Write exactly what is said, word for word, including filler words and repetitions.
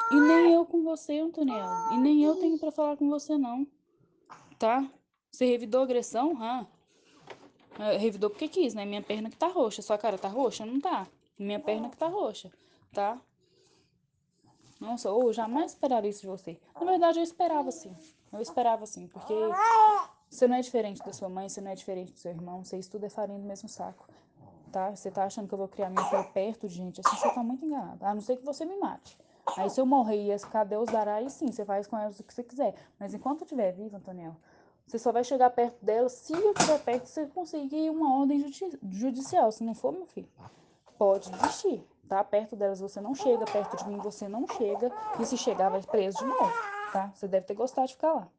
E nem eu com você, Antonella. E nem eu tenho pra falar com você, não. Tá? Você revidou agressão? Ah, ah, revidou porque quis, né? Minha perna que tá roxa. Sua cara tá roxa? Não tá. Minha perna que tá roxa, tá? Nossa, eu jamais esperaria isso de você. Na verdade, eu esperava sim. Eu esperava sim, porque você não é diferente da sua mãe, você não é diferente do seu irmão, vocês tudo é farinha do mesmo saco, tá? Você tá achando que eu vou criar minha filha perto de gente assim, você tá muito enganado. A não ser que você me mate. Aí se eu morrer e esse cadê os dará, aí sim, você faz com elas o que você quiser. Mas enquanto eu estiver viva, Antoniel, você só vai chegar perto dela se eu estiver perto e você conseguir uma ordem judi judicial. Se não for, meu filho, pode desistir, tá? Perto delas você não chega, perto de mim você não chega. E se chegar, vai preso de novo, tá? Você deve ter gostado de ficar lá.